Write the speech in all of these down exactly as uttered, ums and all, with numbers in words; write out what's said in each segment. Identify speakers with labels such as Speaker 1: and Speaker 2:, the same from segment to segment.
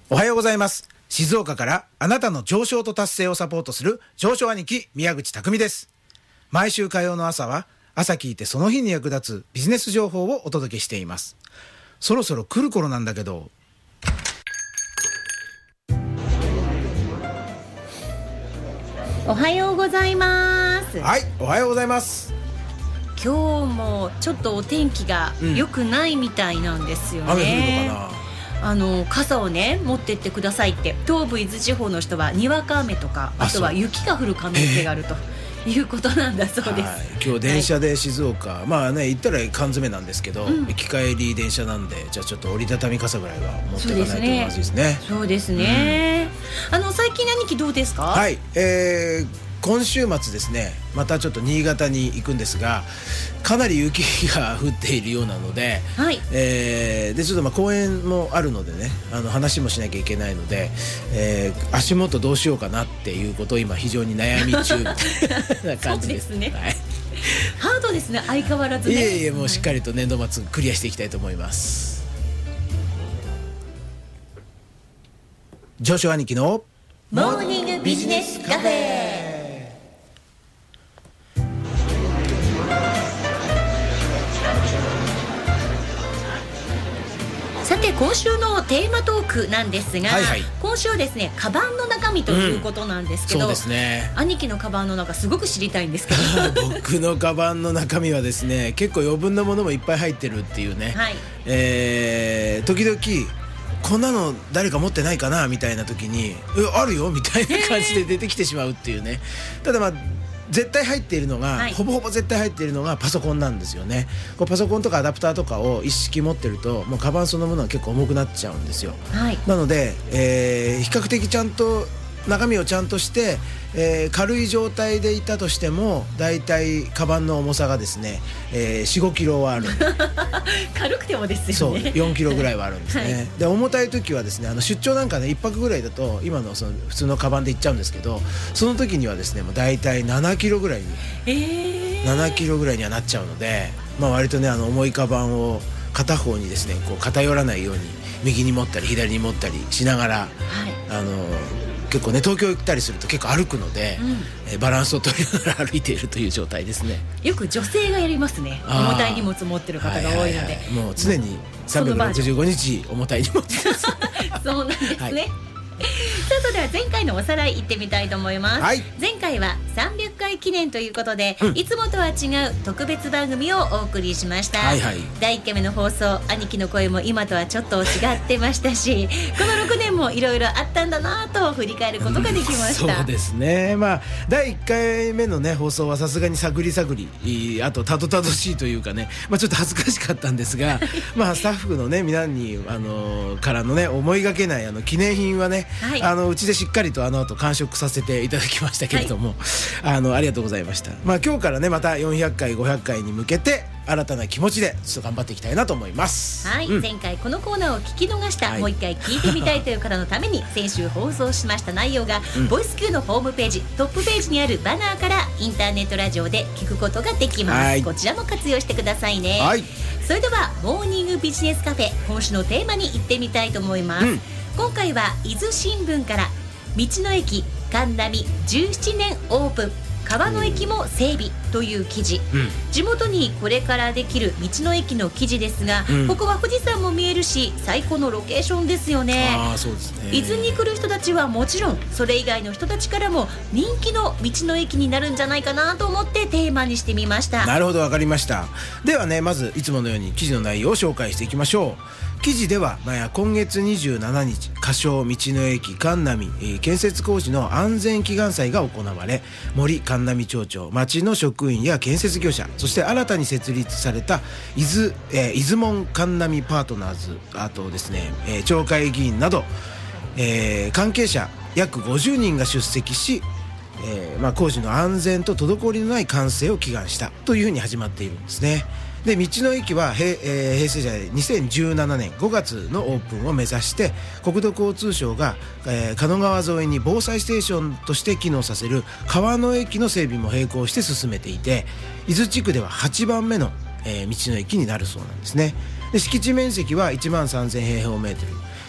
Speaker 1: おはようございます。静岡からあなたの上昇と達成をサポートする上昇兄貴宮口匠です。毎週火曜の朝は朝聞いてその日に役立つビジネス情報をお届けしています。そろそろ来る頃なんだけど。
Speaker 2: おはようございます。
Speaker 1: はい、おはようございます。
Speaker 2: 今日もちょっとお天気が良くないみたいなんですよね、
Speaker 1: うん、雨降るのかな。
Speaker 2: あの傘をね持ってってくださいって、東部伊豆地方の人はにわか雨とか、あとは雪が降る可能性があるということなんだそうです。
Speaker 1: 今日電車で静岡、はい、まあね行ったら缶詰なんですけど、うん、行き帰り電車なんで、じゃあちょっと折りたたみ傘ぐらいは持っていかないとまずいですね。
Speaker 2: そうですね、うん、あの最近兄貴どうですか？
Speaker 1: はい、えー今週末ですね、またちょっと新潟に行くんですが、かなり雪が降っているようなので、はい、えー、でちょっとまあ公園もあるのでね、あの話もしなきゃいけないので、えー、足元どうしようかなっていうことを今非常に悩み中みたいな感じです。
Speaker 2: そうですね、
Speaker 1: はい、
Speaker 2: ハードですね、相変わらずね。
Speaker 1: いえいえ、もうしっかりと年度末クリアしていきたいと思います。上昇兄貴の
Speaker 2: モーニングビジネスカフェ。さて今週のテーマトークなんですが、はいはい、今週はですね、カバンの中身ということなんですけど、うん、そうですね、兄貴のカバンの中すごく知りたいんですけど
Speaker 1: 僕のカバンの中身はですね、結構余分なものもいっぱい入ってるっていうね、はい、えー、時々こんなの誰か持ってないかなみたいな時に、えあるよみたいな感じで出てきてしまうっていうね。ただまあ絶対入っているのが、はい、ほぼほぼ絶対入っているのがパソコンなんですよね。こうパソコンとかアダプターとかを一式持ってると、もうカバンそのものは結構重くなっちゃうんですよ、はい、なので、えー、比較的ちゃんと中身をちゃんとして、えー、軽い状態でいたとしても、だいたいカバンの重さがですね、えー、よん、ごキロはある
Speaker 2: 軽くてもですよね。
Speaker 1: そう、よんキロぐらいはあるんですね、はい、で重たい時はですね、あの出張なんかねいっぱくぐらいだと今 の, その普通のカバンで行っちゃうんですけど、その時にはですねもうだいたいななキロぐらいに、えー、ななキロぐらいにはなっちゃうので、まあ、割とねあの重いカバンを片方にですねこう偏らないように右に持ったり左に持ったりしながら、はい、あの結構ね東京行ったりすると結構歩くので、うん、えバランスを取りながら歩いているという状態ですね。
Speaker 2: よく女性がやりますね。重たい荷物持ってる方が多いので、はいはいはい、
Speaker 1: もう常にさんびゃくろくじゅうごにち重たい荷物です
Speaker 2: そうなんですね、はい、さあそれでは前回のおさらいいってみたいと思います、はい、前回はさんびゃっかい記念ということで、うん、いつもとは違う特別番組をお送りしました、はいはい、だいいっかいめの放送、兄貴の声も今とはちょっと違ってましたしこのろくねんもいろいろあったんだなと振り返ることができました、うん、
Speaker 1: そうですね、まあ、だいいっかいめの、ね、放送はさすがに探り探り、あとたどたどしいというかね、まあ、ちょっと恥ずかしかったんですがまあスタッフの、ね、皆にあのからの、ね、思いがけないあの記念品はね、はい、あのうちでしっかりとあの後完食させていただきましたけれども、はい、あのありがとうございました。まあ、今日からねまたよんひゃっかいごひゃっかいに向けて新たな気持ちでちょっと頑張っていきたいなと思います。
Speaker 2: はい、うん、前回このコーナーを聞き逃した、はい、もう一回聞いてみたいという方のために先週放送しました内容が、うん、ボイス Q のホームページトップページにあるバナーからインターネットラジオで聞くことができます、はい、こちらも活用してくださいね、はい、それではモーニングビジネスカフェ、今週のテーマに行ってみたいと思います、うん、今回は伊豆新聞から道の駅神波じゅうななねんオープン、川の駅も整備という記事、うん、地元にこれからできる道の駅の記事ですが、うん、ここは富士山も見えるし最高のロケーションですよね。
Speaker 1: あ、そうですね。
Speaker 2: 伊豆に来る人たちはもちろんそれ以外の人たちからも人気の道の駅になるんじゃないかなと思ってテーマにしてみました。
Speaker 1: なるほど、わかりました。ではね、まずいつものように記事の内容を紹介していきましょう。記事では、まあ、今月にじゅうしちにち仮称道の駅神波、えー、建設工事の安全祈願祭が行われ、森神波町長、町の職員や建設業者、そして新たに設立された伊豆、えー、出雲神波パートナーズ、あとですね、えー、町会議員など、えー、関係者約ごじゅうにんが出席し、えーまあ、工事の安全と滞りのない完成を祈願したというふうに始まっているんですね。で、道の駅は 平,、えー、平成じゃないにせんじゅうななねんごがつのオープンを目指して国土交通省が、えー、神奈川沿いに防災ステーションとして機能させる川の駅の整備も並行して進めていて、伊豆地区でははちばんめの、えー、道の駅になるそうなんですね。で、敷地面積はいちまんさんぜんへいほうメートル、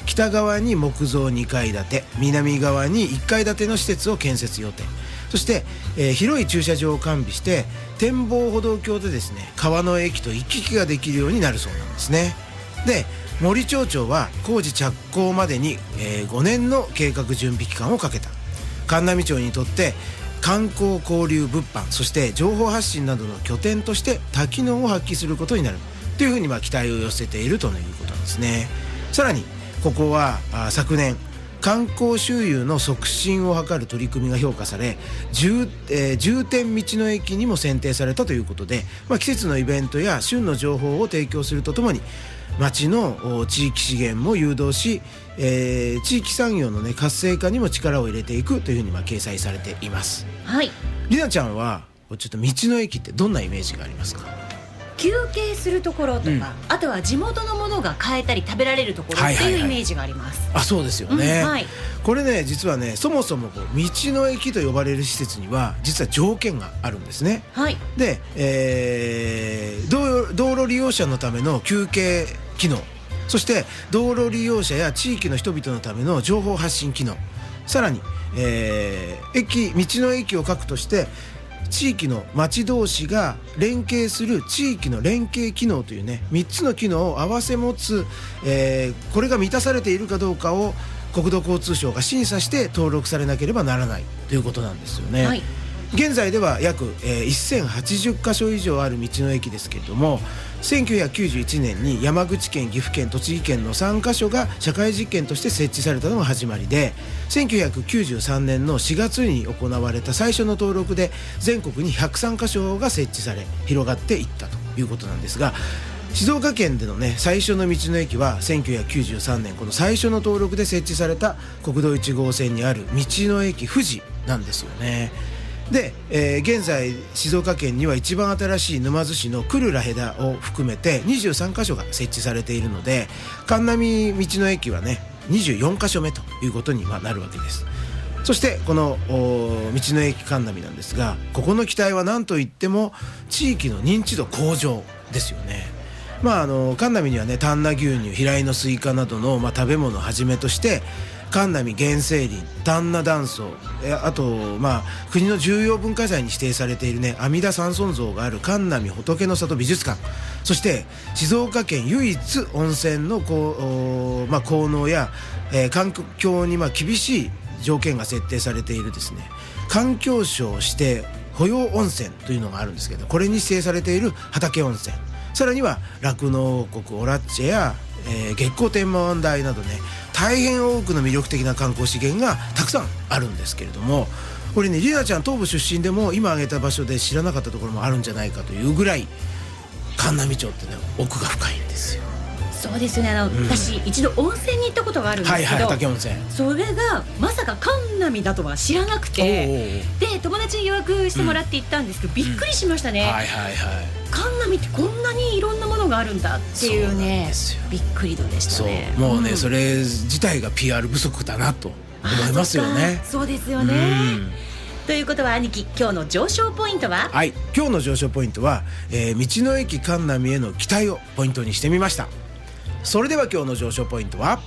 Speaker 1: 北側に木造にかい建て、南側にいっかい建ての施設を建設予定。そして、えー、広い駐車場を完備して展望歩道橋でですね、川の駅と行き来ができるようになるそうなんですね。で、森町長は工事着工までに、えー、ごねんの計画準備期間をかけた。神南町にとって観光交流物販、そして情報発信などの拠点として多機能を発揮することになるというふうにまあ期待を寄せているということなんですね。さらにここはあ昨年観光周遊の促進を図る取り組みが評価され 重,、えー、重点道の駅にも選定されたということで、まあ、季節のイベントや旬の情報を提供するとともに町の地域資源も誘導し、えー、地域産業の、ね、活性化にも力を入れていくというふうにまあ掲載されています。
Speaker 2: はい。
Speaker 1: りなちゃんはちょっと道の駅ってどんなイメージがありますか？
Speaker 2: 休憩するところとか、うん、あとは地元のものが買えたり食べられるところっていうイメージがあります。
Speaker 1: あ、そうですよね、
Speaker 2: うんはい、
Speaker 1: これね、実はね、そもそもこう道の駅と呼ばれる施設には実は条件があるんですね、
Speaker 2: はい、
Speaker 1: で、えー、道, 道路利用者のための休憩機能、そして道路利用者や地域の人々のための情報発信機能、さらに、えー、駅道の駅を核として地域の町同士が連携する地域の連携機能というね、みっつの機能を併せ持つ、えー、これが満たされているかどうかを国土交通省が審査して登録されなければならないということなんですよね、はい、現在では約、えー、せんはちじゅっかしょ以上ある道の駅ですけれども、せんきゅうひゃくきゅうじゅういちねんに山口県、岐阜県、栃木県のさんかしょが社会実験として設置されたのが始まりで、せんきゅうひゃくきゅうじゅうさんねんのしがつに行われた最初の登録で全国にひゃくさんかしょが設置され広がっていったということなんですが、静岡県でのね最初の道の駅はせんきゅうひゃくきゅうじゅうさんねんこの最初の登録で設置された国道いち号線にある道の駅富士なんですよね。で、えー、現在静岡県には一番新しい沼津市の久留良枝を含めてにじゅうさんかしょが設置されているので、神南道の駅はねにじゅうよんかしょめということになるわけです。そしてこの道の駅神南なんですが、ここの期待は何といっても地域の認知度向上ですよね。まあ、あの神南にはね丹那牛乳、平井のスイカなどの、まあ、食べ物をはじめとして神南原生林、丹那断層、あと、まあ、国の重要文化財に指定されているね阿弥陀三尊像がある神南仏の里美術館、そして静岡県唯一温泉のこう、まあ、効能や、えー、環境にまあ厳しい条件が設定されているですね環境省指定保養温泉というのがあるんですけど、これに指定されている畠温泉、さらには酪農王国オラッチェや、えー、月光天満台などね大変多くの魅力的な観光資源がたくさんあるんですけれども、これねりなちゃん東部出身でも今挙げた場所で知らなかったところもあるんじゃないかというぐらい神南町ってね奥が深いんですよ。
Speaker 2: そうですよね、あの、うん、私一度温泉に行ったことがあるんですけど、
Speaker 1: はいはい、畠温泉、
Speaker 2: それがまさか神南だとは知らなくて、で友達に予約してもらって行ったんですけど、うん、びっくりしましたね、
Speaker 1: うん、はいはいはい、
Speaker 2: 神南ってこんなにいろんなものがあるんだっていうね、びっくり度でしたね。
Speaker 1: そうもうね、
Speaker 2: うん、
Speaker 1: それ自体が ピーアール 不足だなと思いますよね。
Speaker 2: そうですよね、うん、ということは兄貴、今日の上昇ポイントは？
Speaker 1: はい、今日の上昇ポイントは、えー、道の駅神南への期待をポイントにしてみました。それでは今日の上昇ポイントは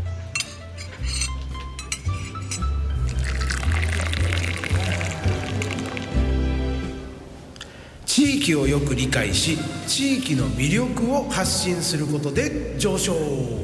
Speaker 1: 地域をよく理解し地域の魅力を発信することで上昇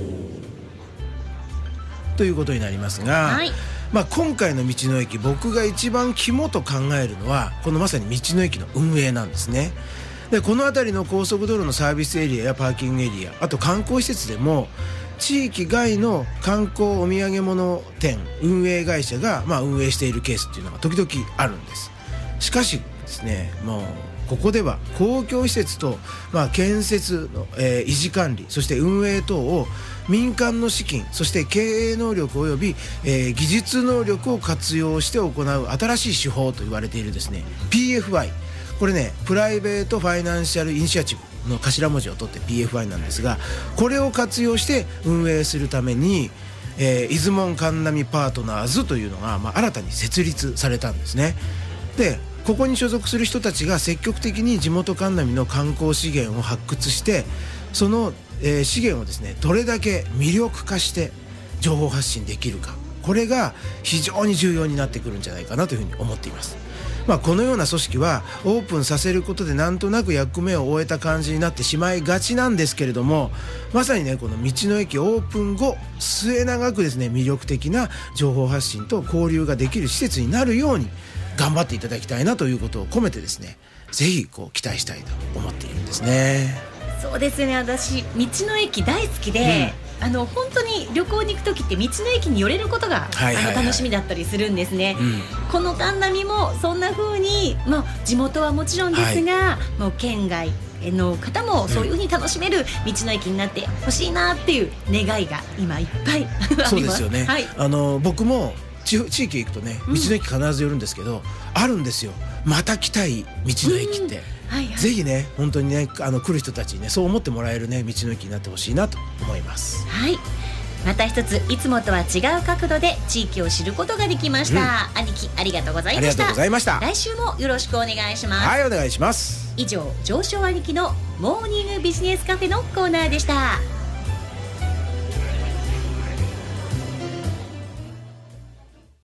Speaker 1: ということになりますが、はい、まあ、今回の道の駅僕が一番肝と考えるのはこのまさに道の駅の運営なんですね。でこの辺りの高速道路のサービスエリアやパーキングエリア、あと観光施設でも地域外の観光お土産物店運営会社がまあ運営しているケースっていうのが時々あるんです。しかしですね、もうここでは公共施設と、まあ、建設の、えー、維持管理、そして運営等を民間の資金、そして経営能力及び、えー、技術能力を活用して行う新しい手法と言われているですね ピーエフアイ、これねプライベートファイナンシャルイニシアチブの頭文字を取って ピーエフアイ なんですが、これを活用して運営するために、えー、出雲神南パートナーズというのが、まあ、新たに設立されたんですね。でここに所属する人たちが積極的に地元神南の観光資源を発掘して、その、えー、資源をですねどれだけ魅力化して情報発信できるか、これが非常に重要になってくるんじゃないかなというふうに思っています。まあ、このような組織はオープンさせることでなんとなく役目を終えた感じになってしまいがちなんですけれども、まさにねこの道の駅オープン後末永くですね魅力的な情報発信と交流ができる施設になるように頑張っていただきたいなということを込めてですね、ぜひこう期待したいと思っているんですね。
Speaker 2: そうですね、私道の駅大好きで、うん、あの本当に旅行に行く時って道の駅に寄れることが、はいはいはい、あの楽しみだったりするんですね、うん、このカンナミもそんな風に、まあ、地元はもちろんですが、はい、もう県外の方もそういう風に楽しめる道の駅になってほしいなっていう願いが今いっぱいあります。
Speaker 1: そうですよね、はい、あの僕も地, 地域へ行くとね道の駅必ず寄るんですけど、うん、あるんですよ、また来たい道の駅って、うんはいはい、ぜひね本当にねあの来る人たちにねそう思ってもらえるね道の駅になってほしいなと思います。
Speaker 2: はい、また一ついつもとは違う角度で地域を知ることができました、うん、兄貴ありがとうございました。
Speaker 1: ありがとうございました。
Speaker 2: 来週もよろしくお願いします。
Speaker 1: はいお願いします。
Speaker 2: 以上上昇兄貴のモーニングビジネスカフェのコーナーでした。